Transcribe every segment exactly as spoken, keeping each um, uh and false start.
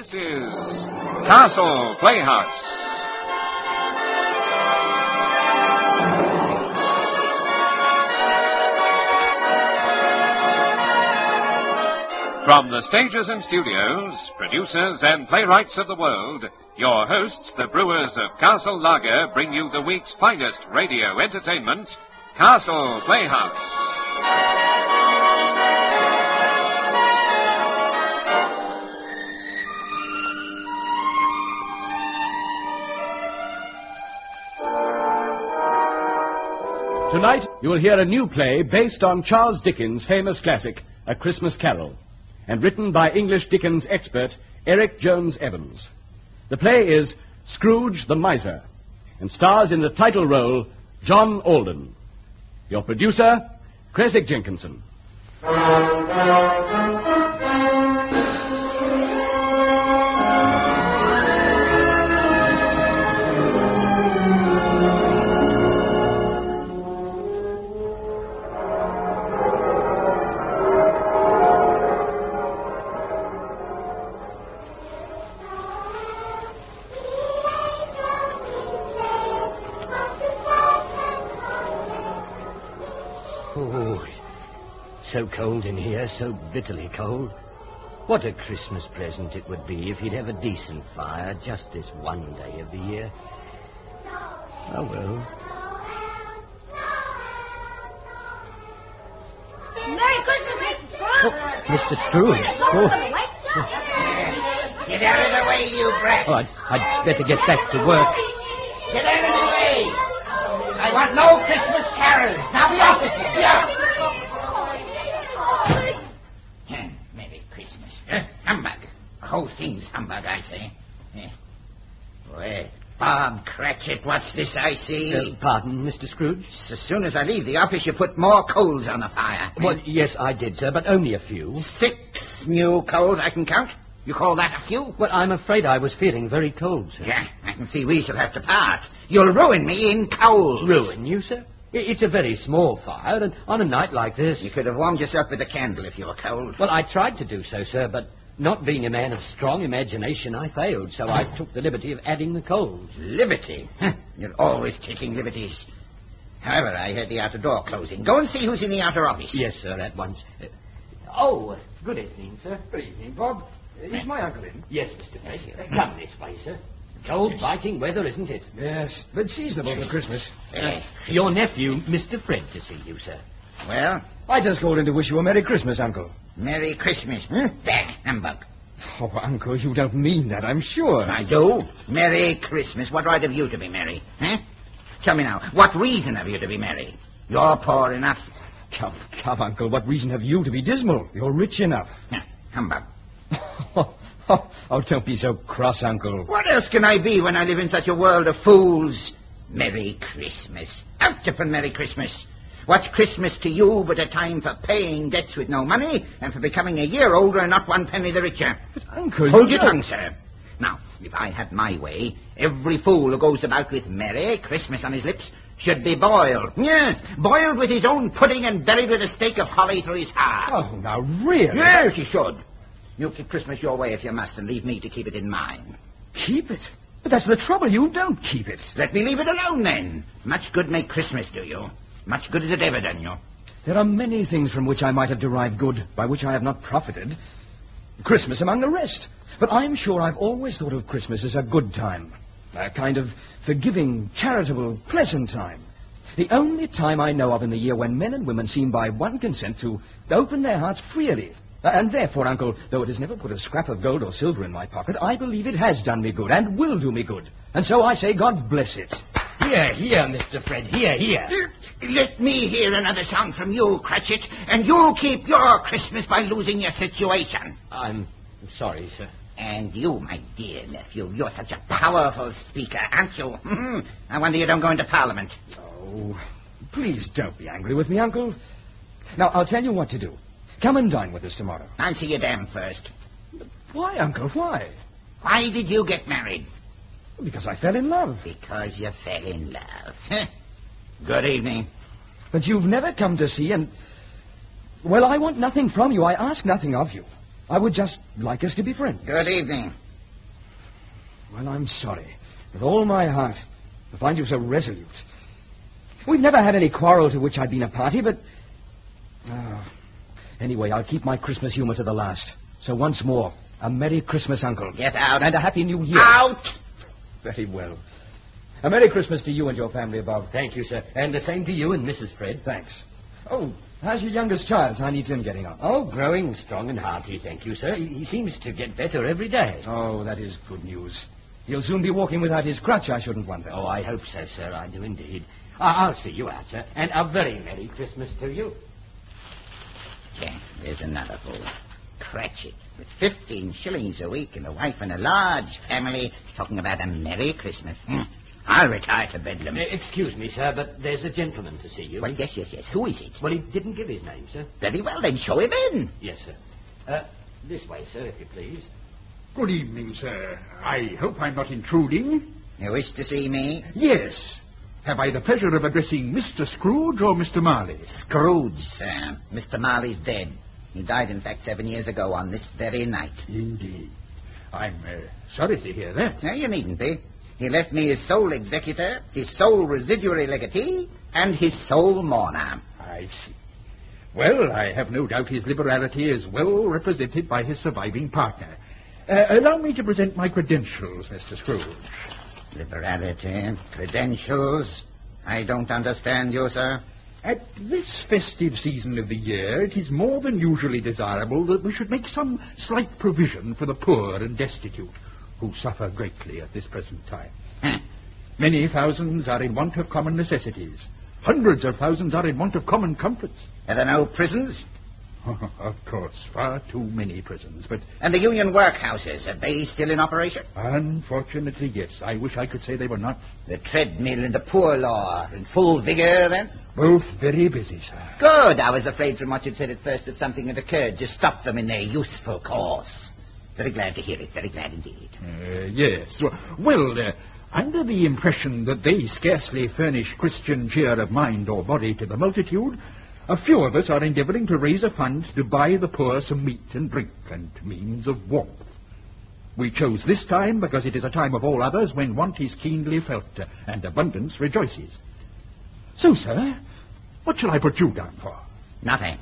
This is Castle Playhouse. From the stages and studios, producers and playwrights of the world, your hosts, the brewers of Castle Lager, bring you the week's finest radio entertainment, Castle Playhouse. Tonight, you will hear a new play based on Charles Dickens' famous classic, A Christmas Carol, and written by English Dickens expert Eric Jones Evans. The play is Scrooge the Miser, and stars in the title role John Alden. Your producer, Creswick Jenkinson. So cold in here, so bitterly cold. What a Christmas present it would be if he'd have a decent fire just this one day of the year. Oh, well. Merry Christmas, Mister Scrooge! Oh, Mister Scrooge. Oh. Get out of the way, you brat. Oh, I'd, I'd better get back to work. Get out of the way. I want no Christmas carols. Now be off with you. Be off. Merry Christmas. Uh, humbug. The whole thing's humbug, I say. Uh, well, Bob Cratchit, what's this I see? Uh, pardon, Mister Scrooge? As soon as I leave the office, you put more coals on the fire. Well, yes, I did, sir, but only a few. Six new coals I can count. You call that a few? Well, I'm afraid I was feeling very cold, sir. Yeah, I can see we shall have to part. You'll ruin me in coals. Ruin you, sir? It's a very small fire, and on a night like this... You could have warmed yourself with a candle if you were cold. Well, I tried to do so, sir, but not being a man of strong imagination, I failed, so I took the liberty of adding the coals. Liberty? Huh. You're always taking liberties. However, I heard the outer door closing. Go and see who's in the outer office. Yes, sir, at once. Uh, oh, good evening, sir. Good evening, Bob. Is my uncle in? Yes, Mister Fred. Uh, come this way, sir. Cold, biting weather, isn't it? Yes, but seasonable for Christmas. Uh, your nephew, Mister Fred, to see you, sir. Well? I just called in to wish you a Merry Christmas, Uncle. Merry Christmas, hmm? Bad humbug. Oh, Uncle, you don't mean that, I'm sure. I do. Merry Christmas. What right have you to be merry, huh? Tell me now, what reason have you to be merry? You're poor enough. Come, come, Uncle, what reason have you to be dismal? You're rich enough. Huh, humbug. Oh, oh, oh, don't be so cross, Uncle. What else can I be when I live in such a world of fools? Merry Christmas. Out upon Merry Christmas. What's Christmas to you but a time for paying debts with no money and for becoming a year older and not one penny the richer? But, Uncle... Hold you your tongue, sir. Now, if I had my way, every fool who goes about with Merry Christmas on his lips should be boiled. Yes, boiled with his own pudding and buried with a stake of holly through his heart. Oh, now, really? Yes, he should. You keep Christmas your way if you must, and leave me to keep it in mine. Keep it? But that's the trouble. You don't keep it. Let me leave it alone, then. Much good may Christmas do you. Much good has it ever done you. There are many things from which I might have derived good, by which I have not profited. Christmas among the rest. But I'm sure I've always thought of Christmas as a good time. A kind of forgiving, charitable, pleasant time. The only time I know of in the year when men and women seem by one consent to open their hearts freely. And therefore, Uncle, though it has never put a scrap of gold or silver in my pocket, I believe it has done me good and will do me good. And so I say God bless it. Here, here, Mister Fred, here, here. Let me hear another sound from you, Cratchit, and you'll keep your Christmas by losing your situation. I'm sorry, sir. And you, my dear nephew, you're such a powerful speaker, aren't you? I wonder you don't go into Parliament. Oh, please don't be angry with me, Uncle. Now, I'll tell you what to do. Come and dine with us tomorrow. I'll see you damn first. Why, Uncle, why? Why did you get married? Because I fell in love. Because you fell in love. Good evening. But you've never come to see and... Well, I want nothing from you. I ask nothing of you. I would just like us to be friends. Good evening. Well, I'm sorry. With all my heart. To find you so resolute. We've never had any quarrel to which I've been a party, but... Oh. Anyway, I'll keep my Christmas humor to the last. So once more, a Merry Christmas, Uncle. Get out. And a Happy New Year. Out! Very well. A Merry Christmas to you and your family above. Thank you, sir. And the same to you and Missus Fred. Thanks. Oh, how's your youngest child? How needs him getting on? Oh, growing strong and hearty, thank you, sir. He, he seems to get better every day. Oh, that is good news. He'll soon be walking without his crutch, I shouldn't wonder. Oh, I hope so, sir. I do indeed. I- I'll see you out, sir. And a very Merry Christmas to you. Yeah, there's another fool. Cratchit, with fifteen shillings a week and a wife and a large family, talking about a Merry Christmas. Hmm. I'll retire to Bedlam. Uh, excuse me, sir, but there's a gentleman to see you. Well, yes, yes, yes. Who is it? Well, he didn't give his name, sir. Very well, then show him in. Yes, sir. Uh, this way, sir, if you please. Good evening, sir. I hope I'm not intruding. You wish to see me? Yes. Have I the pleasure of addressing Mister Scrooge or Mister Marley? Scrooge, sir. Mister Marley's dead. He died, in fact, seven years ago on this very night. Indeed. I'm uh, sorry to hear that. No, you needn't be. He left me his sole executor, his sole residuary legatee, and his sole mourner. I see. Well, I have no doubt his liberality is well represented by his surviving partner. Uh, allow me to present my credentials, Mister Scrooge. Liberality, credentials. I don't understand you, sir. At this festive season of the year, it is more than usually desirable that we should make some slight provision for the poor and destitute, who suffer greatly at this present time. Huh. Many thousands are in want of common necessities. Hundreds of thousands are in want of common comforts. Are there no prisons? Of course, far too many prisons, but... And the union workhouses, are they still in operation? Unfortunately, yes. I wish I could say they were not. The treadmill and the poor law are in full vigor, then? Both very busy, sir. Good. I was afraid from what you'd said at first that something had occurred to stop them in their useful course. Very glad to hear it. Very glad indeed. Uh, yes. Well, uh, under the impression that they scarcely furnish Christian cheer of mind or body to the multitude, a few of us are endeavouring to raise a fund to buy the poor some meat and drink and means of warmth. We chose this time because it is a time of all others when want is keenly felt uh, and abundance rejoices. So, sir, what shall I put you down for? Nothing.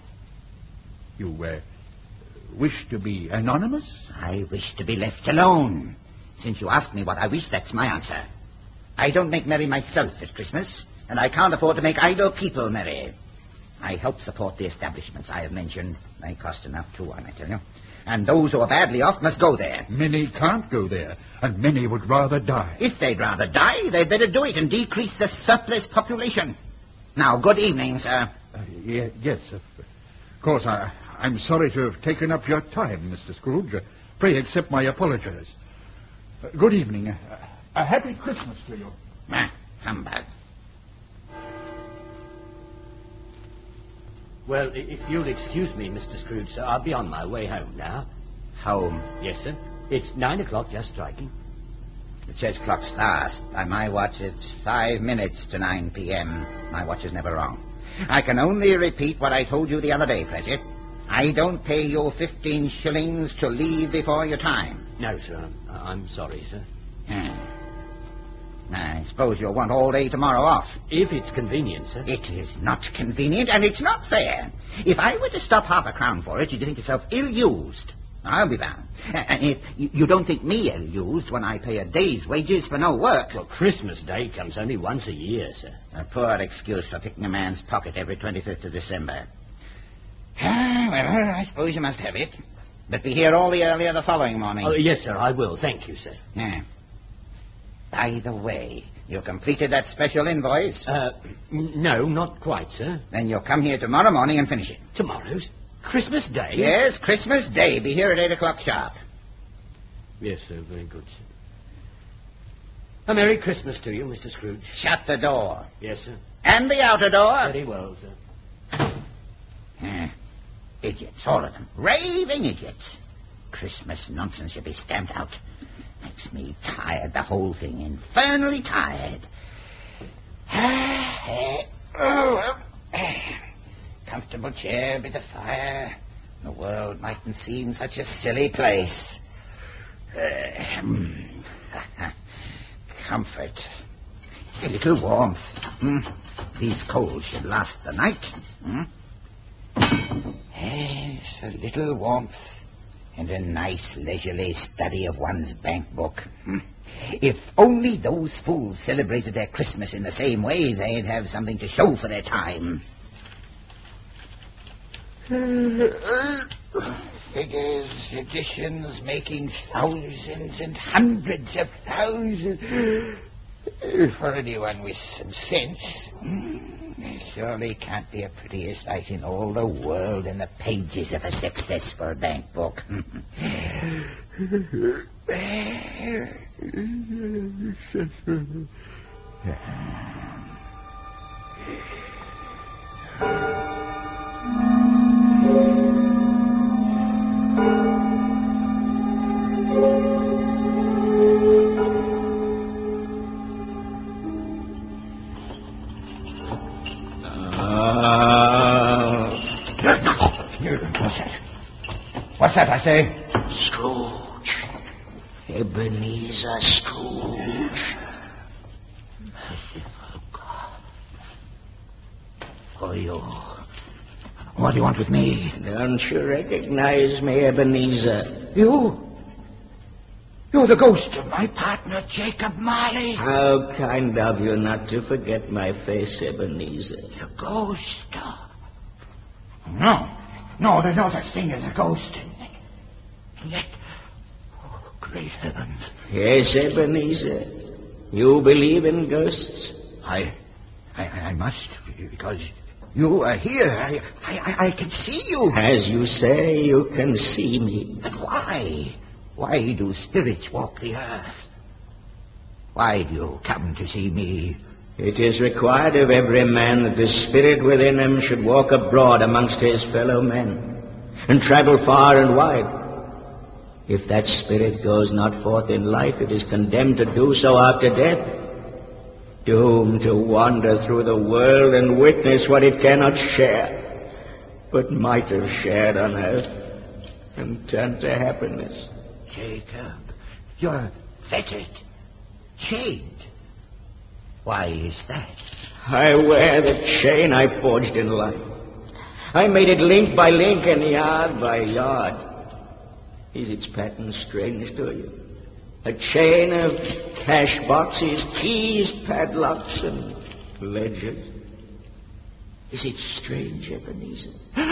You uh, wish to be anonymous? I wish to be left alone. Since you ask me what I wish, that's my answer. I don't make merry myself at Christmas, and I can't afford to make idle people merry. I help support the establishments I have mentioned. They cost enough, too, I may tell you. And those who are badly off must go there. Many can't go there, and many would rather die. If they'd rather die, they'd better do it and decrease the surplus population. Now, good evening, sir. Uh, ye- yes, of course, I, I'm sorry to have taken up your time, Mister Scrooge. Uh, pray accept my apologies. Uh, good evening. Uh, a happy Christmas to you. Ah, humbug. Well, i- if you'll excuse me, Mister Scrooge, sir, I'll be on my way home now. Home. Yes, sir. It's nine o'clock, just striking. The church clock's fast. By my watch, it's five minutes to nine p.m. My watch is never wrong. I can only repeat what I told you the other day, Cratchit. I don't pay you fifteen shillings to leave before your time. No, sir. I'm, I'm sorry, sir. Hmm. I suppose you'll want all day tomorrow off. If it's convenient, sir. It is not convenient, and it's not fair. If I were to stop half a crown for it, you'd think yourself ill-used. I'll be bound. And if you don't think me ill-used when I pay a day's wages for no work... Well, Christmas Day comes only once a year, sir. A poor excuse for picking a man's pocket every twenty-fifth of December. Ah, well, I suppose you must have it. But be here all the earlier the following morning. Oh, yes, sir, I will. Thank you, sir. Yeah. By the way, you completed that special invoice? Uh, n- no, not quite, sir. Then you'll come here tomorrow morning and finish it. Tomorrow's Christmas Day? Yes, Christmas Day. Be here at eight o'clock sharp. Yes, sir, very good, sir. A Merry Christmas to you, Mister Scrooge. Shut the door. Yes, sir. And the outer door. Very well, sir. Eh, idiots, all of them. Raving idiots. Christmas nonsense should be stamped out. Makes me tired, the whole thing. Infernally tired. Oh, well. Comfortable chair, bit of fire. The world mightn't seem such a silly place. Uh, comfort. A little warmth. Hmm? These coals should last the night. Hmm? Yes, a little warmth and a nice leisurely study of one's bank book. Hmm? If only those fools celebrated their Christmas in the same way, they'd have something to show for their time. Figures, additions, making thousands and hundreds of thousands. For anyone with some sense, there surely can't be a prettier sight in all the world than the pages of a successful bank book. What's that, I say? Scrooge. Ebenezer Scrooge. Merciful God. Oh, you. What do you want with me? Don't you recognize me, Ebenezer? You? You're the ghost of my partner, Jacob Marley. How kind of you not to forget my face, Ebenezer. The ghost? No. No, there's no such thing as a ghost. And yet, oh, great heavens. Yes, Ebenezer. You believe in ghosts? I, I, I must, because you are here. I, I, I can see you. As you say, you can see me. But why? Why do spirits walk the earth? Why do you come to see me? It is required of every man that the spirit within him should walk abroad amongst his fellow men, and travel far and wide. If that spirit goes not forth in life, it is condemned to do so after death, doomed to wander through the world and witness what it cannot share, but might have shared on earth, and turn to happiness. Jacob, you're fettered, chained. Why is that? I wear the chain I forged in life. I made it link by link and yard by yard. Is its pattern strange to you? A chain of cash boxes, keys, padlocks, and ledgers. Is it strange, Ebenezer?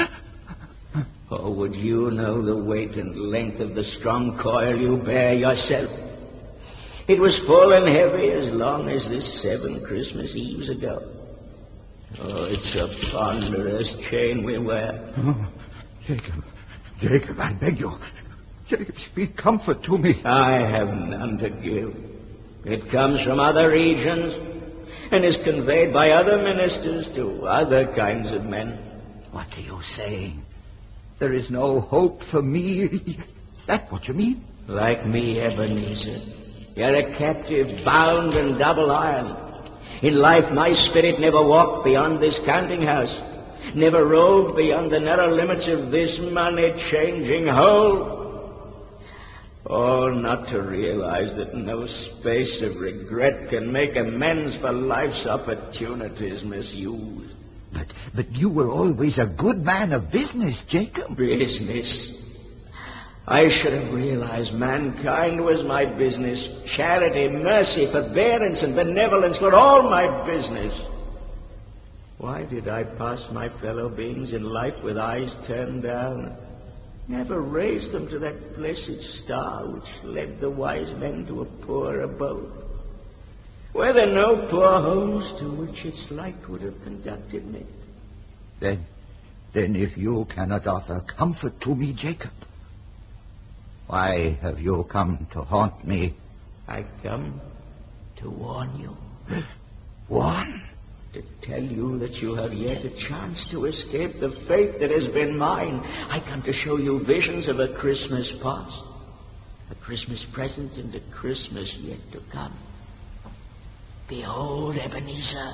Or would you know the weight and length of the strong coil you bear yourself? It was full and heavy as long as this seven Christmas Eves ago. Oh, it's a ponderous chain we wear. Oh, Jacob, Jacob, I beg you. Jacob, speak comfort to me. I have none to give. It comes from other regions and is conveyed by other ministers to other kinds of men. What are you saying? There is no hope for me? Is that what you mean? Like me, Ebenezer. You're a captive, bound in double iron. In life, my spirit never walked beyond this counting house, never roved beyond the narrow limits of this money-changing hole. All not to realize that no space of regret can make amends for life's opportunities misused. But, but you were always a good man of business, Jacob. Business? I should have realized mankind was my business. Charity, mercy, forbearance, and benevolence were all my business. Why did I pass my fellow beings in life with eyes turned down? Never raise them to that blessed star which led the wise men to a poor abode. Were there no poor homes to which its light would have conducted me? Then, then if you cannot offer comfort to me, Jacob, why have you come to haunt me? I come to warn you. Warn? To tell you that you have yet a chance to escape the fate that has been mine. I come to show you visions of a Christmas past, a Christmas present, and a Christmas yet to come. Behold, Ebenezer.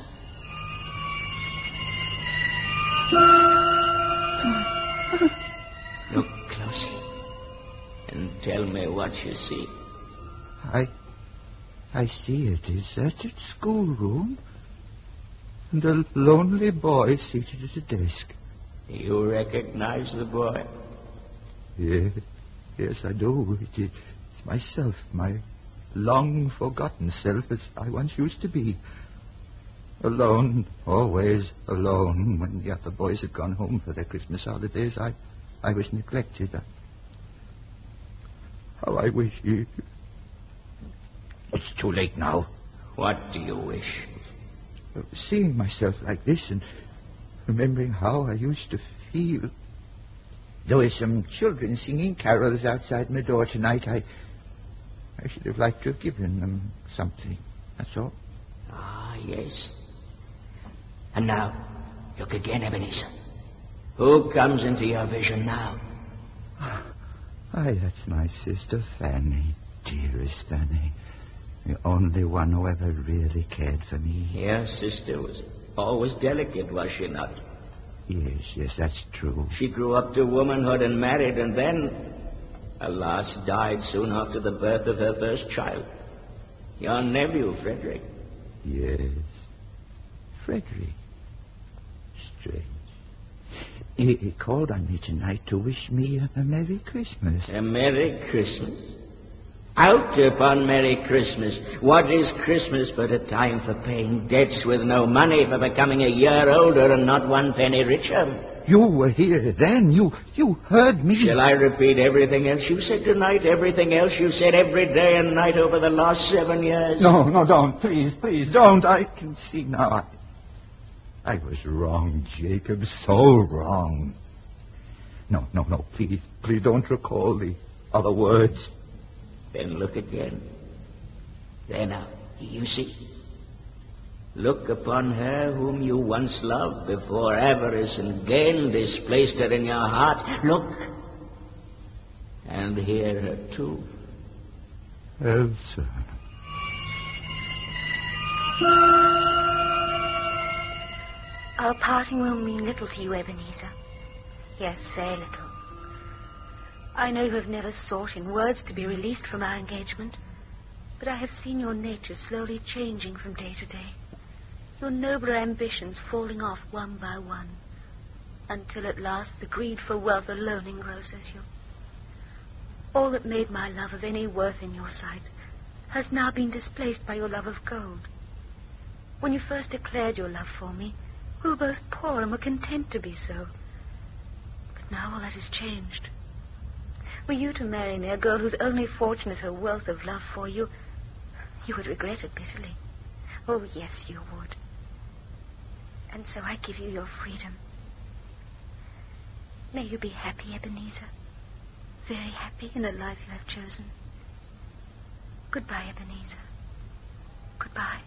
Look closely and tell me what you see. I... I see a deserted schoolroom and a lonely boy seated at a desk. You recognize the boy? Yes, yes, I do. It is myself, my long-forgotten self as I once used to be. Alone, always alone. When the other boys had gone home for their Christmas holidays, I, I was neglected. I, how I wish you... It's too late now. What do you wish? Seeing myself like this and remembering how I used to feel. There were some children singing carols outside my door tonight. I, I should have liked to have given them something. That's all. Ah, yes. And now, look again, Ebenezer. Who comes into your vision now? Aye, that's my sister Fanny, dearest Fanny. The only one who ever really cared for me. Your sister was always delicate, was she not? Yes, yes, that's true. She grew up to womanhood and married, and then, alas, died soon after the birth of her first child. Your nephew, Frederick. Yes, Frederick. Strange. He, he called on me tonight to wish me a, a Merry Christmas. A Merry Christmas? Out upon Merry Christmas. What is Christmas but a time for paying debts with no money, for becoming a year older and not one penny richer? You were here then. You you heard me. Shall I repeat everything else you said tonight? Everything else you said every day and night over the last seven years? No, no, don't. Please, please, don't. I can see now. I, I was wrong, Jacob. So wrong. No, no, no. Please, please don't recall the other words. Then look again. There now, you see. Look upon her whom you once loved before avarice and gain displaced her in your heart. Look. And hear her too. Elsa. Our parting will mean little to you, Ebenezer. Yes, very little. I know you have never sought in words to be released from our engagement, but I have seen your nature slowly changing from day to day, your nobler ambitions falling off one by one, until at last the greed for wealth alone engrosses you. All that made my love of any worth in your sight has now been displaced by your love of gold. When you first declared your love for me, we were both poor and were content to be so. But now all that has changed. Were you to marry me, a girl whose only fortune is her wealth of love for you, you would regret it bitterly. Oh, yes, you would. And so I give you your freedom. May you be happy, Ebenezer. Very happy in the life you have chosen. Goodbye, Ebenezer. Goodbye.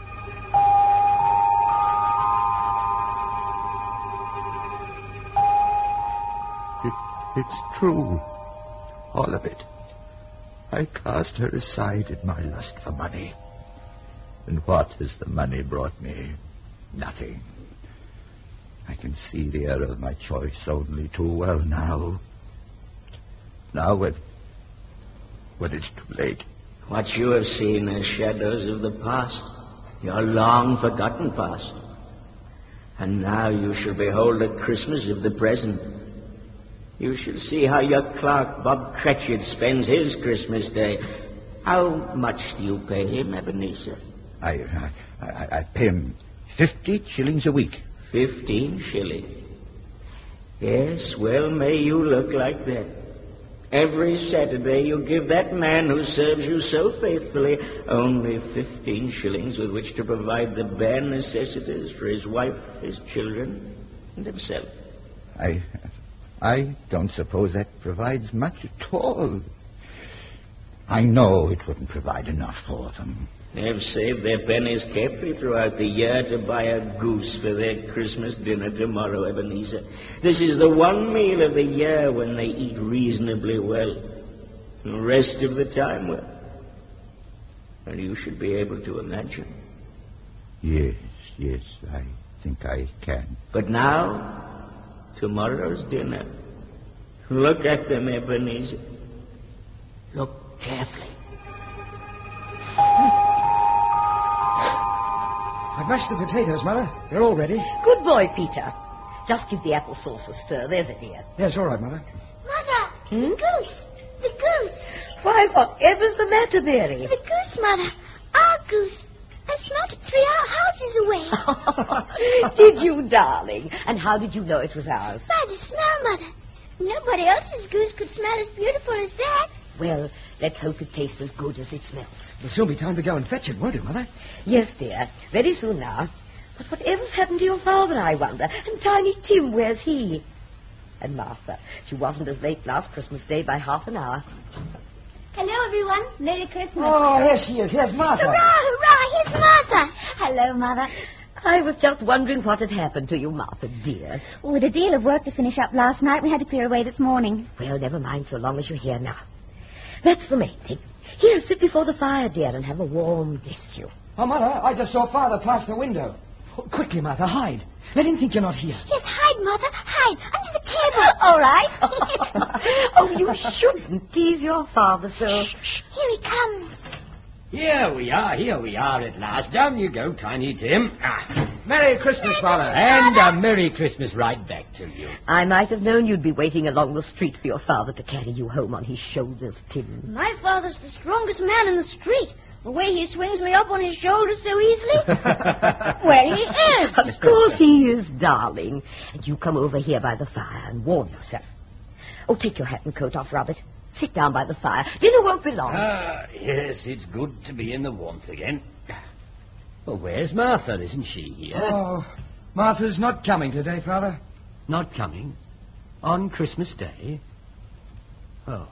It, it's true. All of it. I cast her aside in my lust for money. And what has the money brought me? Nothing. I can see the error of my choice only too well now. Now when, when it's too late. What you have seen are shadows of the past, your long-forgotten past. And now you shall behold the Christmas of the present. You shall see how your clerk, Bob Cratchit, spends his Christmas Day. How much do you pay him, Ebenezer? I, I, I, I pay him fifty shillings a week. Fifteen shillings. Yes, well, may you look like that. Every Saturday you give that man who serves you so faithfully only fifteen shillings with which to provide the bare necessities for his wife, his children, and himself. I... I don't suppose that provides much at all. I know it wouldn't provide enough for them. They've saved their pennies carefully throughout the year to buy a goose for their Christmas dinner tomorrow, Ebenezer. This is the one meal of the year when they eat reasonably well. The rest of the time, well, well, you should be able to imagine. Yes, yes, I think I can. But now... tomorrow's dinner. Look at them, Ebenezer. Look carefully. I've mashed the potatoes, Mother. They're all ready. Good boy, Peter. Just give the applesauce a stir. There's a dear. Yes, all right, Mother. Mother, Hmm? the goose. The goose. Why, whatever's the matter, Mary? The goose, Mother. Our goose. I smelt it three houses away. Did you, darling? And how did you know it was ours? By the smell, Mother. Nobody else's goose could smell as beautiful as that. Well, let's hope it tastes as good as it smells. It'll soon be time to go and fetch it, won't it, Mother? Yes, dear. Very soon now. But whatever's happened to your father, I wonder? And Tiny Tim, where's he? And Martha. She wasn't as late last Christmas Day by half an hour. Hello, everyone. Merry Christmas. Oh, yes, she is. Here's Martha. Hurrah, hurrah, here's Martha. Hello, Mother. I was just wondering what had happened to you, Martha, dear. Oh, we had a deal of work to finish up last night. We had to clear away this morning. Well, never mind so long as you're here now. That's the main thing. Here, sit before the fire, dear, and have a warm bless you. Oh, Mother, I just saw Father pass the window. Oh, quickly, Martha, hide. Let him think you're not here. Yes, hide, Mother. Hide. Under the table. All right. Oh, you shouldn't tease your father so. Shh, shh. Here he comes. Here we are, here we are at last. Down you go, Tiny Tim. Ah. Merry Christmas, Father. And a Merry Christmas right back to you. I might have known you'd be waiting along the street for your father to carry you home on his shoulders, Tim. My father's the strongest man in the street. The way he swings me up on his shoulders so easily. Well, he is. Of course he is, darling. And you come over here by the fire and warm yourself. Oh, take your hat and coat off, Robert. Sit down by the fire. Dinner won't be long. Ah, yes, it's good to be in the warmth again. Well, where's Martha? Isn't she here? Oh, Martha's not coming today, Father. Not coming? On Christmas Day? Oh.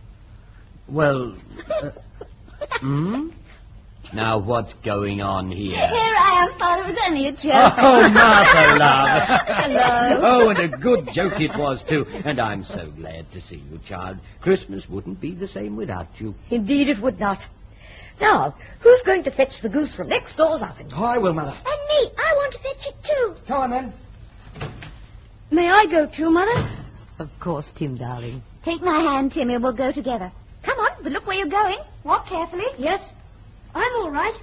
Well, uh, hmm? Now, what's going on here? Here I am, Father. It was only a joke. Oh, Martha, love. Hello. Oh, and a good joke it was, too. And I'm so glad to see you, child. Christmas wouldn't be the same without you. Indeed it would not. Now, who's going to fetch the goose from next door's oven? Oh, I will, Mother. And me. I want to fetch it, too. Come on, then. May I go, too, Mother? Of course, Tim, darling. Take my hand, Timmy. We'll go together. Come on, but look where you're going. Walk carefully. Yes? I'm all right.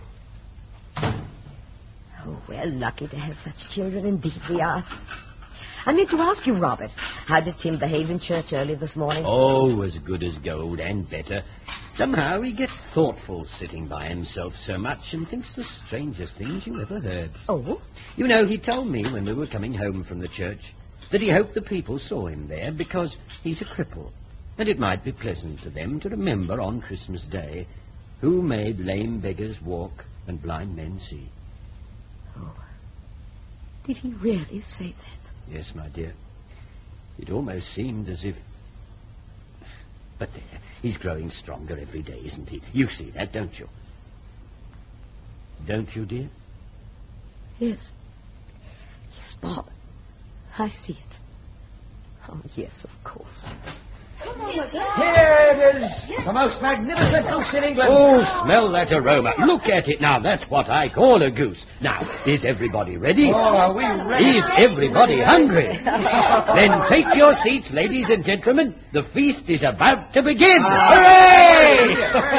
Oh, we're lucky to have such children. Indeed we are. I meant to ask you, Robert, how did Tim behave in church early this morning? Oh, as good as gold and better. Somehow he gets thoughtful sitting by himself so much and thinks the strangest things you ever heard. Oh? You know, he told me when we were coming home from the church that he hoped the people saw him there because he's a cripple, and it might be pleasant to them to remember on Christmas Day who made lame beggars walk and blind men see. Oh, did he really say that? Yes, my dear. It almost seemed as if... But there, he's growing stronger every day, isn't he? You see that, don't you? Don't you, dear? Yes. Yes, Bob. I see it. Oh, yes, of course. Here it is. The most magnificent goose in England. Oh, smell that aroma. Look at it now. That's what I call a goose. Now, is everybody ready? Oh, are we ready? Is everybody hungry? Then take your seats, ladies and gentlemen. The feast is about to begin. Hooray!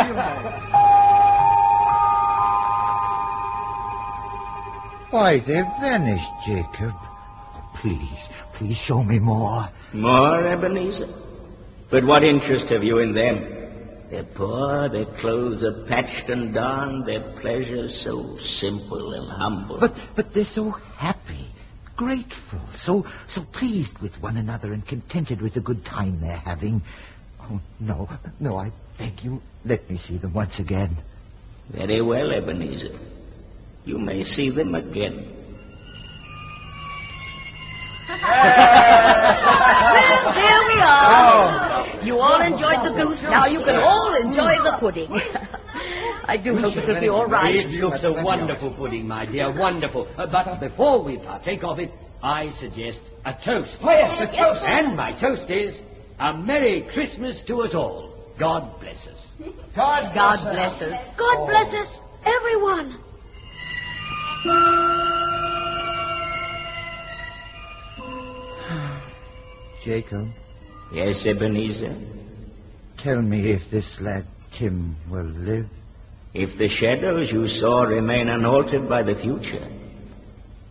Why, they've vanished, Jacob. Oh, please, please show me more. More, Ebenezer? But what interest have you in them? They're poor, their clothes are patched and darned, their pleasures so simple and humble. But, but they're so happy, grateful, so, so pleased with one another and contented with the good time they're having. Oh, no, no, I beg you, let me see them once again. Very well, Ebenezer. You may see them again. Well, here we are. You all enjoyed the goose. Now you can all enjoy the pudding. I do hope it will be all right. It looks a wonderful pudding, my dear, wonderful. Uh, but before we partake of it, I suggest a toast. Oh, yes, a toast. And my toast is a Merry Christmas to us all. God bless us. God, God bless us. God bless us, everyone. Jacob, Yes, Ebenezer. tell me if this lad Tim will live. If the shadows you saw remain unaltered by the future,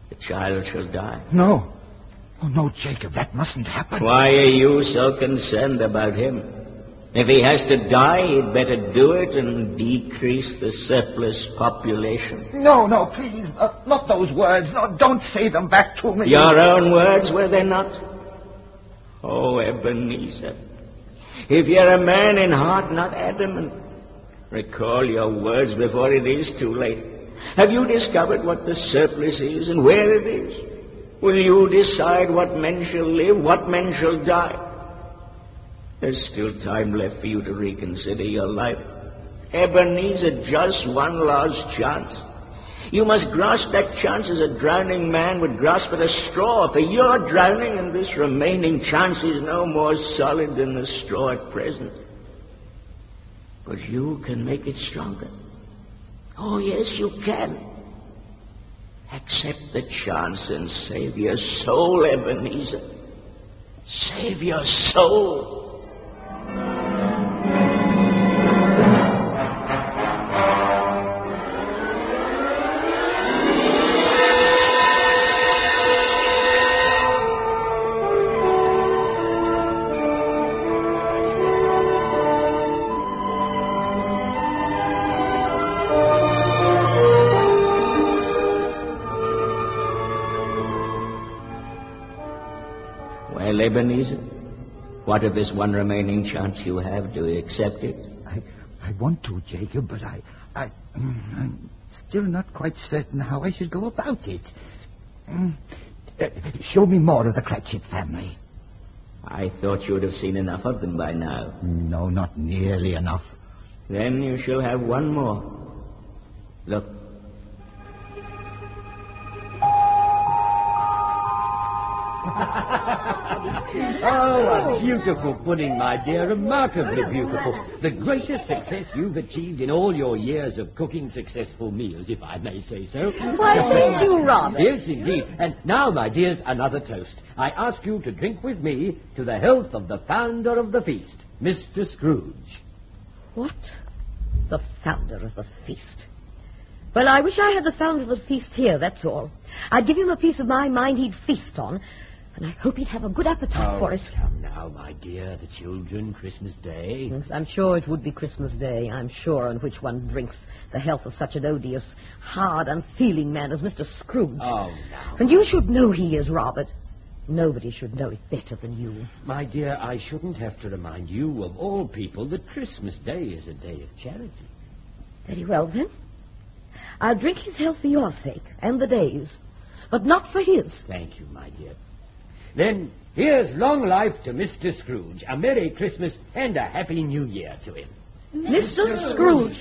The child shall die. No. Oh, no, Jacob, that mustn't happen. Why are you so concerned about him? If he has to die, he'd better do it and decrease the surplus population. No, no, please, uh, not those words. No, don't say them back to me. Your own words, were they not? Oh, Ebenezer, if you're a man in heart, not adamant, recall your words before it is too late. Have you discovered what the surplus is and where it is? Will you decide what men shall live, what men shall die? There's still time left for you to reconsider your life. Ebenezer, just one last chance. You must grasp that chance as a drowning man would grasp at a straw, for you're drowning and this remaining chance is no more solid than the straw at present. But you can make it stronger. Oh, yes, you can. Accept the chance and save your soul, Ebenezer. Save your soul. Well, Ebenezer, what of this one remaining chance you have? Do you accept it? I, I want to, Jacob, but I, I, I'm still not quite certain how I should go about it. Uh, show me more of the Cratchit family. I thought you would have seen enough of them by now. No, not nearly enough. Then you shall have one more. Look. Oh, a beautiful pudding, my dear, remarkably beautiful. The greatest success you've achieved in all your years of cooking successful meals, if I may say so. Why, thank you, Robert. Yes, indeed. And now, my dears, another toast. I ask you to drink with me to the health of the founder of the feast, Mister Scrooge. What? The founder of the feast? Well, I wish I had the founder of the feast here, that's all. I'd give him a piece of my mind he'd feast on, and I hope he'd have a good appetite oh, for it. Come now, my dear, the children, Christmas Day. Yes, I'm sure it would be Christmas Day, I'm sure, on which one drinks the health of such an odious, hard, unfeeling man as Mister Scrooge. Oh, now. And you should know he is, Robert. Nobody should know it better than you. My dear, I shouldn't have to remind you, of all people, that Christmas Day is a day of charity. Very well, then. I'll drink his health for your sake, and the day's, but not for his. Thank you, my dear. Then, here's long life to Mister Scrooge, a Merry Christmas and a Happy New Year to him. Mister Scrooge!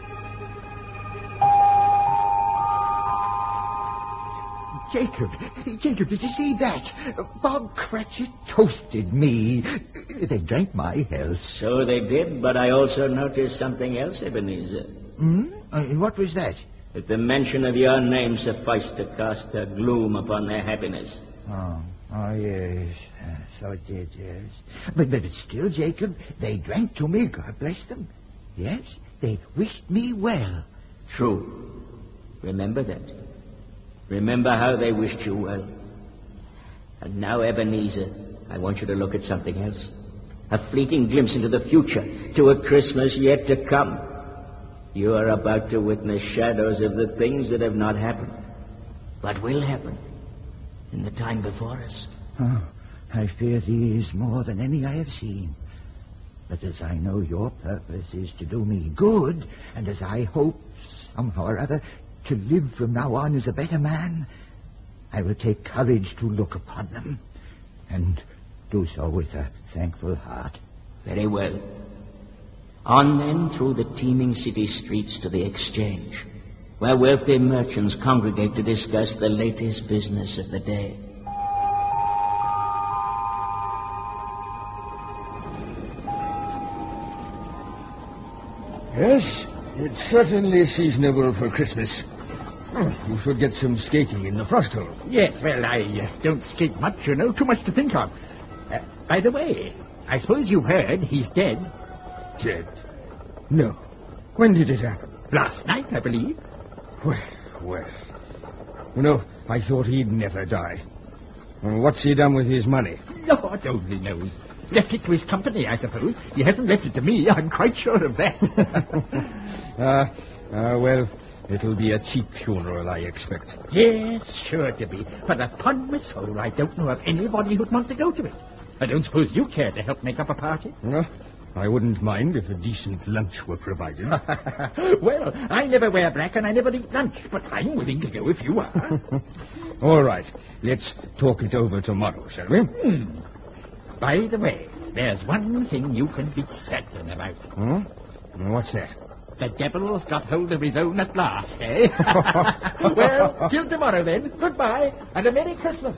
Jacob, Jacob, did you see that? Bob Cratchit toasted me. They drank my health. So they did, but I also noticed something else, Ebenezer. Hmm? Uh, what was that? That the mention of your name sufficed to cast a gloom upon their happiness. Oh, oh yes, uh, so it did, yes. But, but still, Jacob, they drank to me, God bless them. Yes, they wished me well. True. Remember that. Remember how they wished you well. And now, Ebenezer, I want you to look at something else. A fleeting glimpse into the future, to a Christmas yet to come. You are about to witness shadows of the things that have not happened, but will happen in the time before us. Oh, I fear these more than any I have seen. But as I know your purpose is to do me good, and as I hope, somehow or other, to live from now on as a better man, I will take courage to look upon them, and do so with a thankful heart. Very well. On then through the teeming city streets to the exchange, where wealthy merchants congregate to discuss the latest business of the day. Yes, it's certainly seasonable for Christmas. You should get some skating in the frost hole. Yes, well, I uh, don't skate much, you know. Too much to think of. Uh, by the way, I suppose you've heard he's dead. Dead? No. When did it happen? Last night, I believe. Well, well. You know, I thought he'd never die. Well, what's he done with his money? Lord only knows. Left it to his company, I suppose. He hasn't left it to me. I'm quite sure of that. Ah, uh, uh, well, it'll be a cheap funeral, I expect. Yes, sure to be. But upon my soul, I don't know of anybody who'd want to go to it. I don't suppose you care to help make up a party? No, I wouldn't mind if a decent lunch were provided. Well, I never wear black and I never eat lunch, but I'm willing to go if you are. All right, let's talk it over tomorrow, shall we? Hmm. By the way, there's one thing you can be certain about. Hmm? What's that? The devil's got hold of his own at last, eh? Well, till tomorrow then. Goodbye, and a Merry Christmas.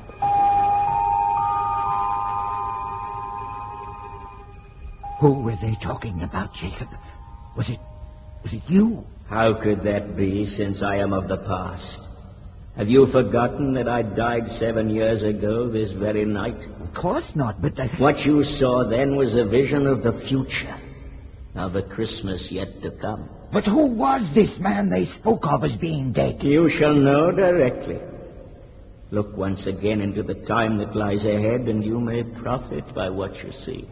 Who were they talking about, Jacob? Was it... was it you? How could that be, since I am of the past? Have you forgotten that I died seven years ago this very night? Of course not, but I... What you saw then was a vision of the future, of a Christmas yet to come. But who was this man they spoke of as being dead? You shall know directly. Look once again into the time that lies ahead, and you may profit by what you see.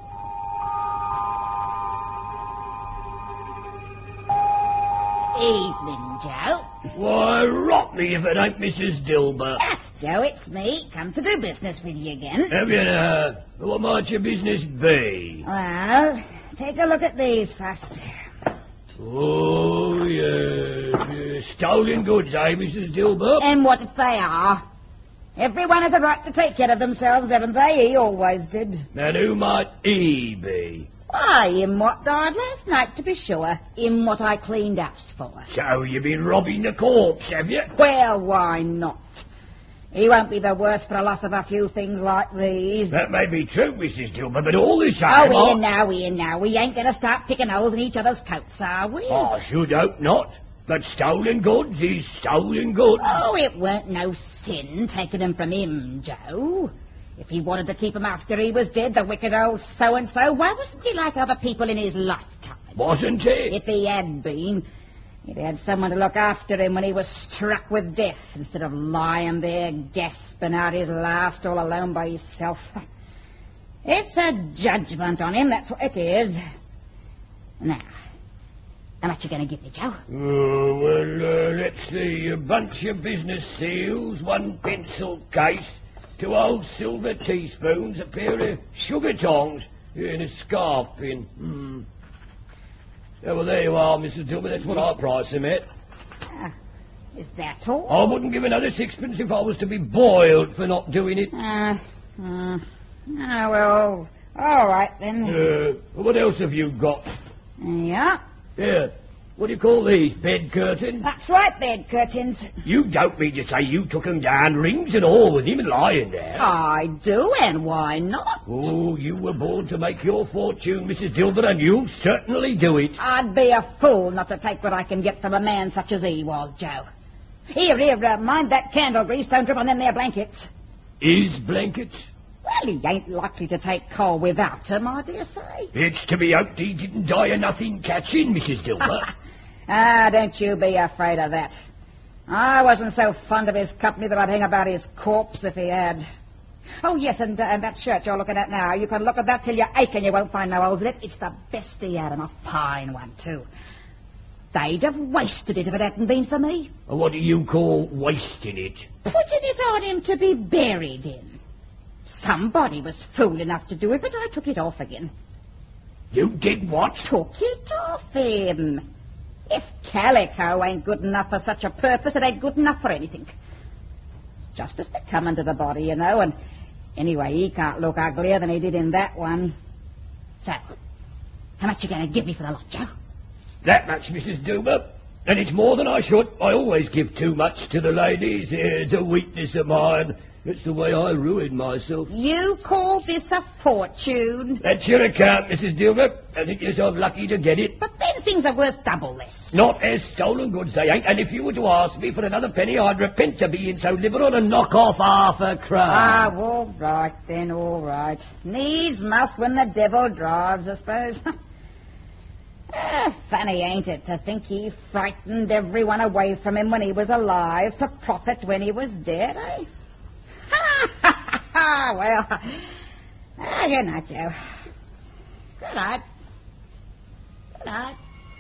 Evening, Joe. Why, rot me if it ain't Missus Dilber. Yes, Joe, it's me. Come to do business with you again. Have you now? What might your business be? Well, take a look at these first. Oh, yes. yes. Stolen goods, eh, Missus Dilber? And what if they are? Everyone has a right to take care of themselves, haven't they? He always did. And who might he be? Why, in what died last night, to be sure. In what I cleaned house for. So you've been robbing the corpse, have you? Well, why not? He won't be the worse for the loss of a few things like these. That may be true, Missus Dilber, but all the same... Oh, I... here now, here now. We ain't going to start picking holes in each other's coats, are we? I should hope not. But stolen goods is stolen goods. Oh, it weren't no sin taking them from him, Joe. If he wanted to keep him after he was dead, the wicked old so-and-so, why wasn't he like other people in his lifetime? Wasn't he? If he had been, he'd had someone to look after him when he was struck with death, instead of lying there gasping out his last all alone by himself. It's a judgment on him, that's what it is. Now, how much you going to give me, Joe? Oh, well, uh, let's see. A bunch of business seals, one pencil case, two old silver teaspoons, a pair of sugar tongs, and a scarf pin. Hmm. Yeah, well, there you are, Missus Dilber. That's what I price them at. Uh, is that all? I wouldn't give another sixpence if I was to be boiled for not doing it. Uh, uh, oh, well, all right, then. Uh, what else have you got? Yeah. Yeah. What do you call these, bed curtains? That's right, bed curtains. You don't mean to say you took 'em down, rings and all, with him lying there? I do, and why not? Oh, you were born to make your fortune, Missus Dilber, and you'll certainly do it. I'd be a fool not to take what I can get from a man such as he was, Joe. Here, here, uh, mind that candle grease, don't drip on them there blankets. His blankets? Well, he ain't likely to take cold without 'em, I dare say. It's to be hoped he didn't die of nothing catching, Missus Dilber. Ah, don't you be afraid of that. I wasn't so fond of his company that I'd hang about his corpse if he had. Oh, yes, and, uh, and that shirt you're looking at now, you can look at that till you ache and you won't find no holes in it. It's the best he had, and a fine one, too. They'd have wasted it if it hadn't been for me. What do you call wasting it? Putting it on him to be buried in. Somebody was fool enough to do it, but I took it off again. You did what? Took it off him. If calico ain't good enough for such a purpose, it ain't good enough for anything. Just as becoming to the body, you know, and anyway, he can't look uglier than he did in that one. So, how much you going to give me for the lot, Joe? That much, Missus Dilber. And it's more than I should. I always give too much to the ladies. It's a weakness of mine. It's the way I ruin myself. You call this a fortune? That's your account, Missus Dilber. I think yourself lucky to get it. But then things are worth double this. Not as stolen goods, they ain't. And if you were to ask me for another penny, I'd repent to being so liberal and knock off half a crown. Ah, all right then, all right. Needs must when the devil drives, I suppose. Ah, funny, ain't it, to think he frightened everyone away from him when he was alive to profit when he was dead, eh? Ha, ha, ha, well, ah, good night, Joe. Good night. Good night.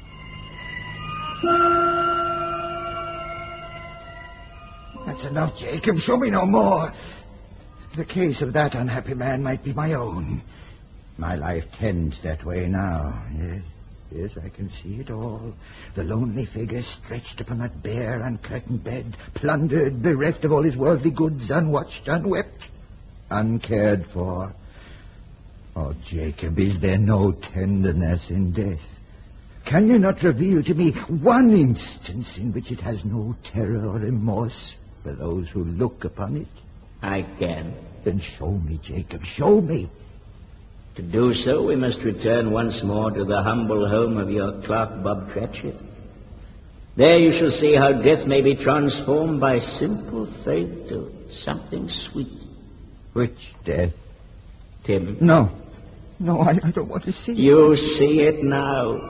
That's enough, Jacob. Show me no more. The case of that unhappy man might be my own. My life tends that way now. Yes, yes, I can see it all. The lonely figure stretched upon that bare, uncurtained bed, plundered, bereft of all his worldly goods, unwatched, unwept, uncared for. Oh, Jacob, is there no tenderness in death? Can you not reveal to me one instance in which it has no terror or remorse for those who look upon it? I can. Then show me, Jacob, show me. To do so, we must return once more to the humble home of your clerk, Bob Cratchit. There you shall see how death may be transformed by simple faith to something sweet. Which death? Tim? No. No, I, I don't want to see it. You see it now.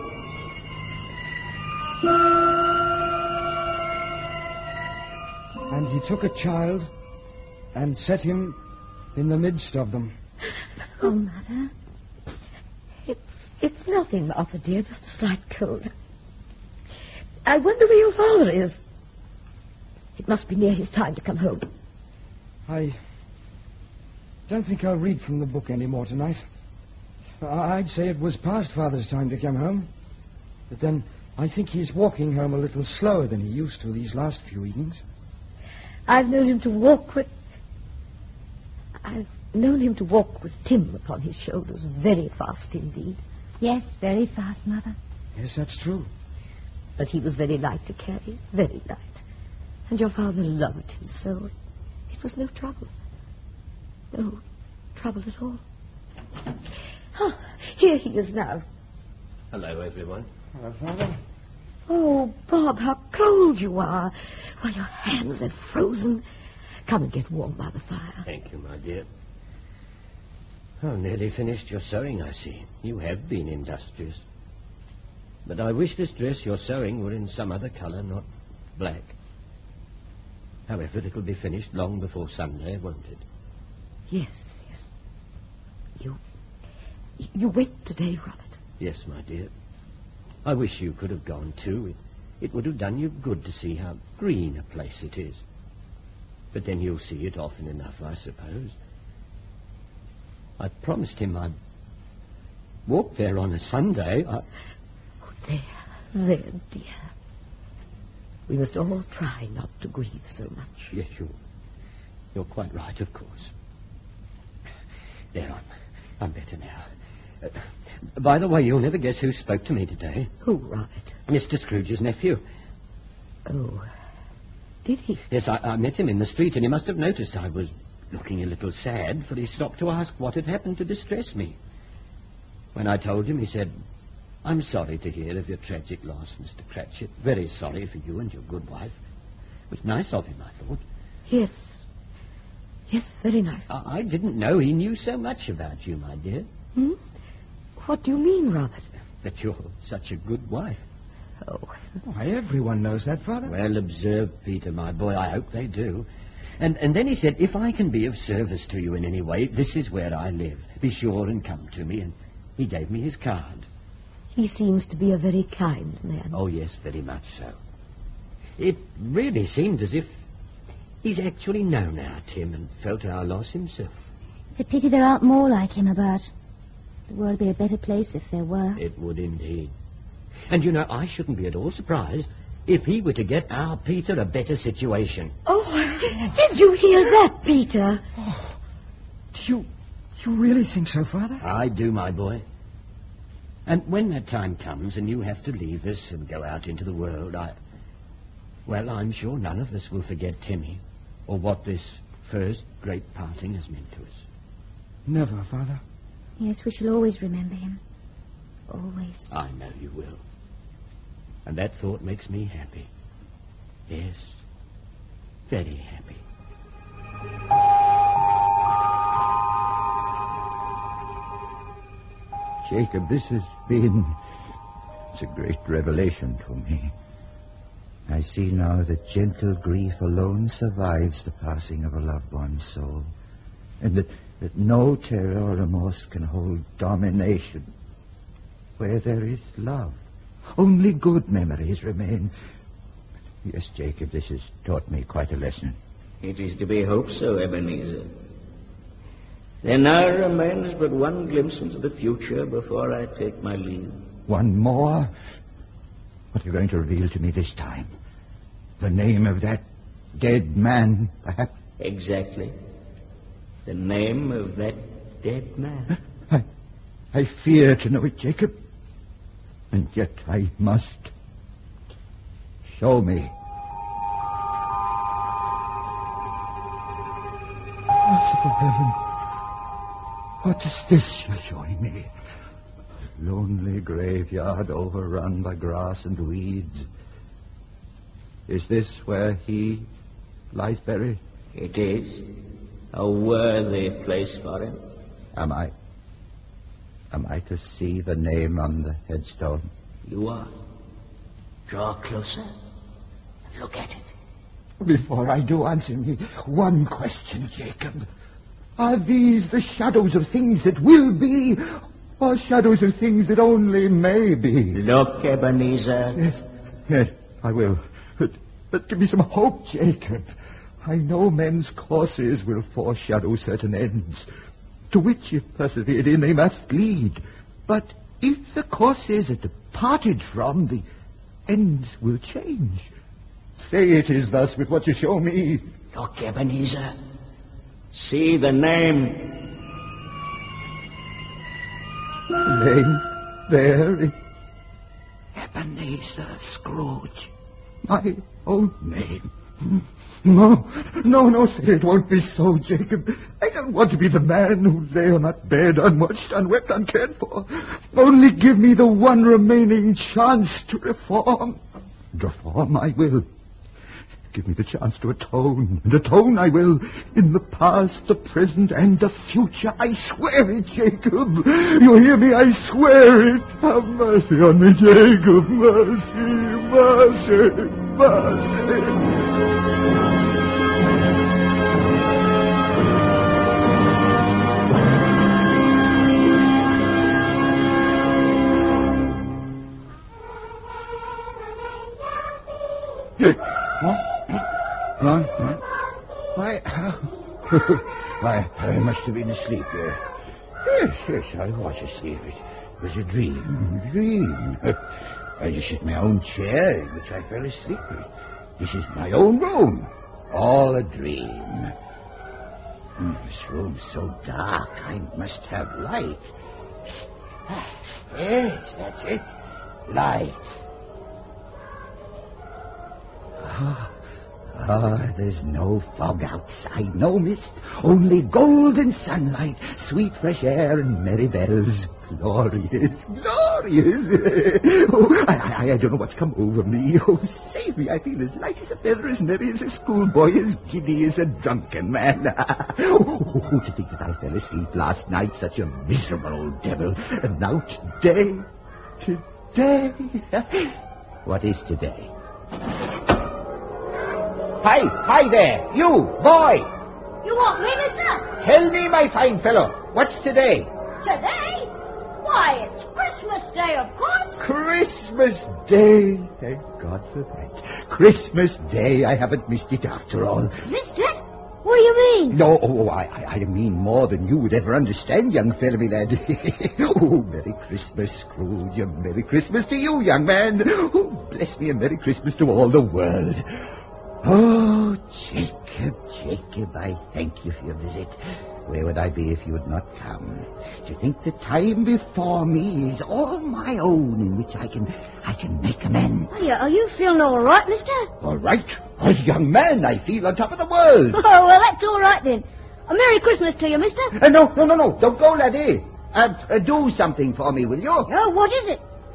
And he took a child and set him in the midst of them. Oh, Mother. It's it's nothing, Martha, dear, just a slight cold. I wonder where your father is. It must be near his time to come home. I don't think I'll read from the book any more tonight. I'd say it was past Father's time to come home. But then I think he's walking home a little slower than he used to these last few evenings. I've known him to walk with... I've known him to walk with Tim upon his shoulders very fast indeed. Yes, very fast, Mother. Yes, that's true. But he was very light to carry, very light. And your father loved him so. It was no trouble. No trouble at all. Oh, here he is now. Hello, everyone. Hello, Father. Oh, Bob, how cold you are. Why, your hands are frozen. Come and get warm by the fire. Thank you, my dear. Oh, nearly finished your sewing, I see. You have been industrious. But I wish this dress you're sewing were in some other colour, not black. However, it'll be finished long before Sunday, won't it? Yes, yes. You... You went today, Robert. Yes, my dear. I wish you could have gone, too. It, it would have done you good to see how green a place it is. But then you'll see it often enough, I suppose. I promised him I'd walk there on a Sunday. I... Oh, there, there, dear. We must all try not to grieve so much. Yes, you're, you're quite right, of course. There, I'm, I'm better now. Uh, by the way, you'll never guess who spoke to me today. Who, Robert? Mister Scrooge's nephew. Oh, did he? Yes, I, I met him in the street, and he must have noticed I was looking a little sad, for he stopped to ask what had happened to distress me. When I told him, he said, "I'm sorry to hear of your tragic loss, Mister Cratchit. Very sorry for you and your good wife." It was nice of him, I thought. Yes. Yes, very nice. I, I didn't know he knew so much about you, my dear. Hmm? What do you mean, Robert? That you're such a good wife. Oh. Why, everyone knows that, Father. Well observed, Peter, my boy. I hope they do. And and then he said, if I can be of service to you in any way, this is where I live. Be sure and come to me. And he gave me his card. He seems to be a very kind man. Oh, yes, very much so. It really seemed as if he's actually known our Tim and felt our loss himself. It's a pity there aren't more like him about. The world would be a better place if there were. It would indeed. And, you know, I shouldn't be at all surprised if he were to get our Peter a better situation. Oh, did you hear that, Peter? Oh, do you, you really think so, Father? I do, my boy. And when that time comes and you have to leave us and go out into the world, I... Well, I'm sure none of us will forget Timmy or what this first great parting has meant to us. Never, Father. Yes, we shall always remember him. Always. I know you will. And that thought makes me happy. Yes, very happy. Jacob, this has been It's a great revelation to me. I see now that gentle grief alone survives the passing of a loved one's soul, and that, that no terror or remorse can hold domination where there is love. Only good memories remain. Yes, Jacob, this has taught me quite a lesson. It is to be hoped so, Ebenezer. There now remains but one glimpse into the future before I take my leave. One more? What are you going to reveal to me this time? The name of that dead man, perhaps? Exactly. The name of that dead man. I, I fear to know it, Jacob. And yet I must. Show me. Merciful heaven. What is this you're showing me? A lonely graveyard overrun by grass and weeds. Is this where he lies buried? It is. A worthy place for him. Am I... Am I to see the name on the headstone? You are. Draw closer. Look at it. Before I do, answer me one question, Jacob. Are these the shadows of things that will be, or shadows of things that only may be? Look, Ebenezer. Yes, yes, I will. But, but give me some hope, Jacob. I know men's courses will foreshadow certain ends, to which, if persevered in, they must lead. But if the courses are departed from, the ends will change. Say it is thus with what you show me. Look, Ebenezer. See the name. Name there. Ebenezer Scrooge. My own name. No, no, no, say it won't be so, Jacob. I don't want to be the man who lay on that bed unwatched, unwept, uncared for. Only give me the one remaining chance to reform. And reform I will. Give me the chance to atone, and atone I will, in the past, the present, and the future. I swear it, Jacob. You hear me? I swear it. Have mercy on me, Jacob. Mercy, mercy, mercy. Huh? Huh? Why, uh, why, I must have been asleep there. Yes, yes, I was asleep. It was a dream, a dream. Uh, this is my own chair in which I fell asleep. This is my own room. All a dream. Mm, this room's so dark, I must have light. Yes, that's it. Light. Ah. Ah, there's no fog outside, no mist, only golden sunlight, sweet fresh air, and merry bells. Glorious, glorious. Oh, I, I, I don't know what's come over me. Oh, save me, I feel as light as a feather, as merry as a schoolboy, as giddy as a drunken man. Oh, to think that I fell asleep last night, such a miserable old devil. And now today, today. What is today? Hi, hi there, you, boy. You want me, mister? Tell me, my fine fellow, what's today? Today? Why, it's Christmas Day, of course. Christmas Day. Thank God for that. Christmas Day. I haven't missed it after all. Missed it? What do you mean? No, oh, I, I mean more than you would ever understand, young fellow, me lad. Oh, Merry Christmas, Scrooge. A Merry Christmas to you, young man. Oh, bless me, a Merry Christmas to all the world. Oh, Jacob, Jacob, I thank you for your visit. Where would I be if you had not come? To think the time before me is all my own, in which I can I can make amends. Are you, are you feeling all right, mister? All right? As a young man, I feel on top of the world. Oh, well, that's all right, then. A Merry Christmas to you, mister. Uh, no, no, no, no. Don't go, laddie. Uh, uh, do something for me, will you? Oh, what is it?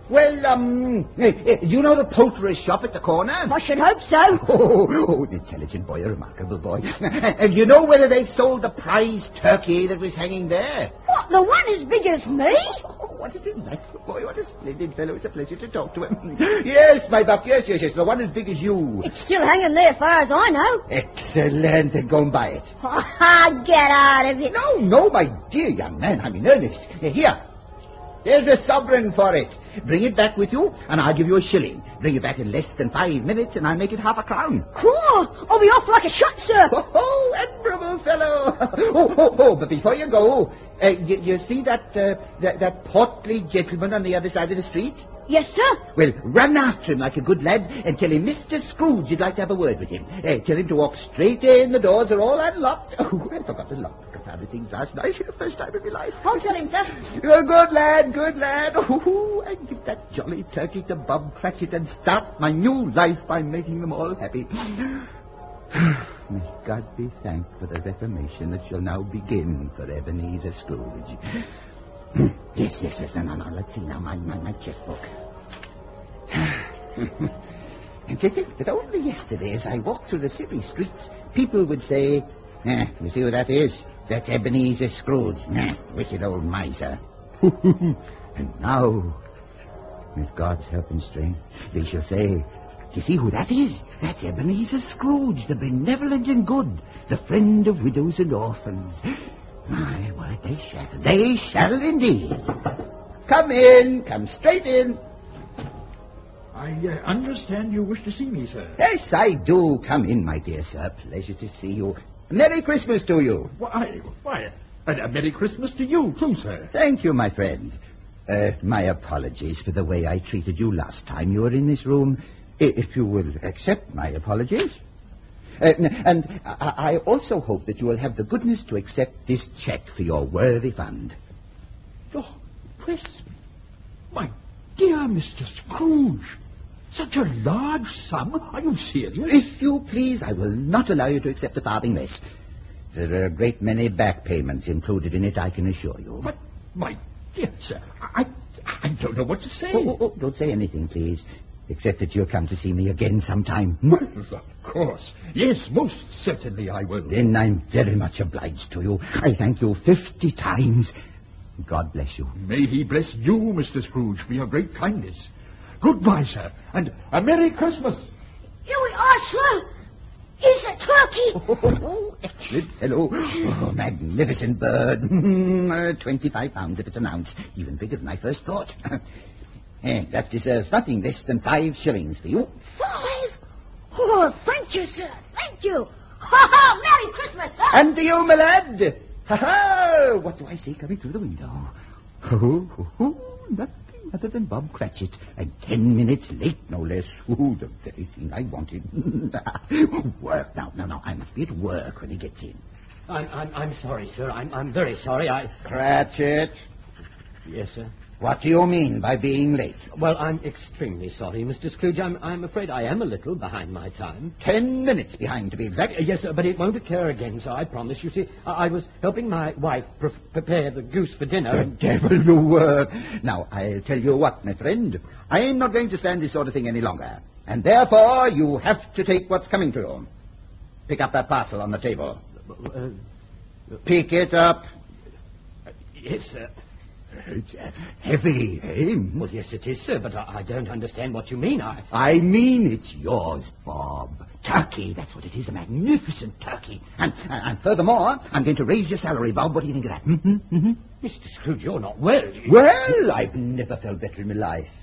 Well, um, eh, eh, you know the poulterer's shop at the corner? I should hope so. Oh, oh, an intelligent boy, a remarkable boy. And you know whether they've sold the prize turkey that was hanging there? What, the one as big as me? Oh, what a delightful boy, what a splendid fellow. It's a pleasure to talk to him. Yes, my buck, yes, yes, yes, the one as big as you. It's still hanging there, far as I know. Excellent, then go and buy it. Get out of it. No, no, my dear young man, I'm in earnest. Here, there's a sovereign for it. Bring it back with you, and I'll give you a shilling. Bring it back in less than five minutes, and I'll make it half a crown. Cool. I'll be off like a shot, sir. Oh, oh admirable fellow. Oh, oh, oh, but before you go, uh, you, you see that, uh, that that portly gentleman on the other side of the street? Yes, sir. Well, run after him like a good lad and tell him Mister Scrooge you'd like to have a word with him. Uh, tell him to walk straight in. The doors are all unlocked. Oh, I forgot to lock the confounded things last night. First time in my life. I'll tell him, sir. You're a good lad, good lad. Oh, and give that jolly turkey to Bob Cratchit and start my new life by making them all happy. May God be thanked for the reformation that shall now begin for Ebenezer Scrooge. Yes, yes, yes. No, no, no. Let's see now. My, my, my checkbook. And to think that only yesterday, as I walked through the city streets, people would say, eh, you see who that is? That's Ebenezer Scrooge. Eh, wicked old miser. And now, with God's help and strength, they shall say, do you see who that is? That's Ebenezer Scrooge, the benevolent and good, the friend of widows and orphans. My word, they shall. They shall indeed. Come in. Come straight in. I uh, understand you wish to see me, sir. Yes, I do. Come in, my dear sir. Pleasure to see you. Merry Christmas to you. Why, why, and a Merry Christmas to you, too, sir. Thank you, my friend. Uh, my apologies for the way I treated you last time you were in this room. If you will accept my apologies. Uh, and I, I also hope that you will have the goodness to accept this check for your worthy fund. Oh, Chris, my dear Mister Scrooge, such a large sum? Are you serious? If you please, I will not allow you to accept a farthing less. There are a great many back payments included in it, I can assure you. But, my dear sir, I, I don't know what to say. Oh, oh, oh, don't say anything, please. Except that you'll come to see me again sometime. Well, of course. Yes, most certainly I will. Then I'm very much obliged to you. I thank you fifty times. God bless you. May he bless you, Mister Scrooge, for your great kindness. Goodbye, sir, and a Merry Christmas. Here we are, sir. Here's a turkey. Oh, oh, oh, excellent fellow. Oh, magnificent bird. uh, Twenty-five pounds if it's an ounce. Even bigger than I first thought. Eh, that deserves nothing less than five shillings for you. Five? Oh, thank you, sir. Thank you. Ha ha! Merry Christmas, sir. And to you, my lad. Ha ha! What do I see coming through the window? Oh, oh, oh, nothing other than Bob Cratchit. And ten minutes late, no less. Oh, the very thing I wanted. Work. Now, now, now. I must be at work when he gets in. I'm, I'm, I'm sorry, sir. I'm, I'm very sorry. I... Cratchit. Yes, sir? What do you mean by being late? Well, I'm extremely sorry, Mister Scrooge. I'm, I'm afraid I am a little behind my time. Ten minutes behind, to be exact. Uh, yes, sir, but it won't occur again, sir, I promise. You see, I, I was helping my wife pre- prepare the goose for dinner. The and... devil you were. Now, I'll tell you what, my friend. I'm not going to stand this sort of thing any longer. And therefore, you have to take what's coming to you. Pick up that parcel on the table. Uh, Pick it up. Uh, yes, sir. It's uh, heavy, eh? Well, yes, it is, sir, but I, I don't understand what you mean. I... I mean it's yours, Bob. Turkey, that's what it is, a magnificent turkey. And, and, and furthermore, I'm going to raise your salary, Bob. What do you think of that? Mm-hmm, mm-hmm. Mister Scrooge, you're not well. You... Well, I've never felt better in my life.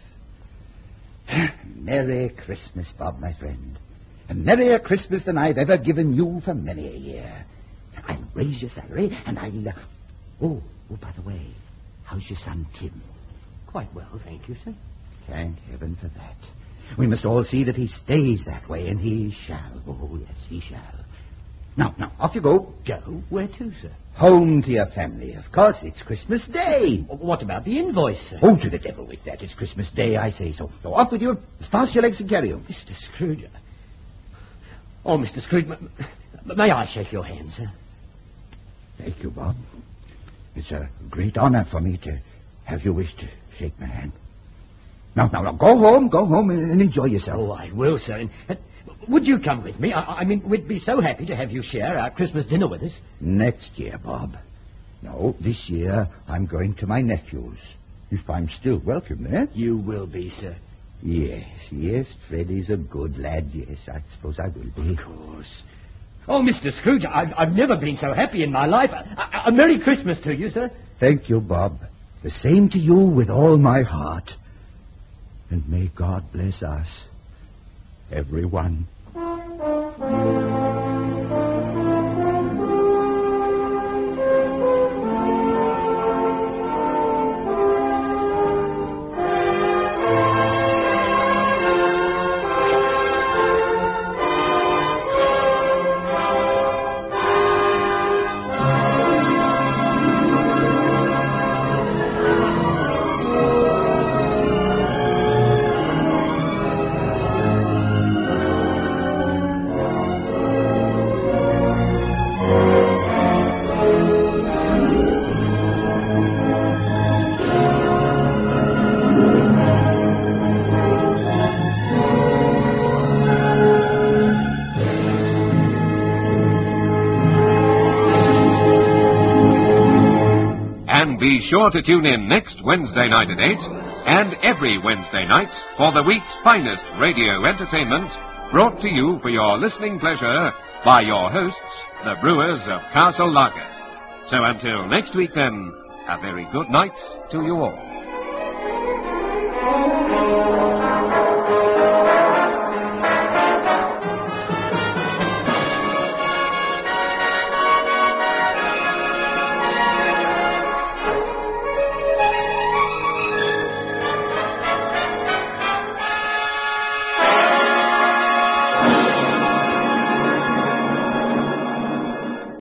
Merry Christmas, Bob, my friend. A merrier Christmas than I've ever given you for many a year. I'll raise your salary, and I'll... Uh... Oh, oh, by the way... How's your son, Tim? Quite well, thank you, sir. Thank heaven for that. We must all see that he stays that way, and he shall. Oh, yes, he shall. Now, now, off you go. Go? Where to, sir? Home to your family. Of course, it's Christmas Day. What about the invoice, sir? Oh, to the devil with that. It's Christmas Day, I say so. So off with you, as fast as your legs can carry you. Mister Scrooge. Oh, Mister Scrooge, m- may I shake your hand, sir? Thank you, Bob. It's a great honor for me to have you wish to shake my hand. Now, now, now, go home, go home and, and enjoy yourself. Oh, I will, sir. And, uh, would you come with me? I, I mean, we'd be so happy to have you share our Christmas dinner with us. Next year, Bob. No, this year I'm going to my nephew's. If I'm still welcome there. You will be, sir. Yes, yes, Freddy's a good lad. Yes, I suppose I will be. Of course. Oh, Mister Scrooge, I've, I've never been so happy in my life. A, a, a Merry Christmas to you, sir. Thank you, Bob. The same to you with all my heart. And may God bless us, everyone. Be sure to tune in next Wednesday night at eight, and every Wednesday night for the week's finest radio entertainment, brought to you for your listening pleasure by your hosts, the Brewers of Castle Lager. So until next week then, a very good night to you all.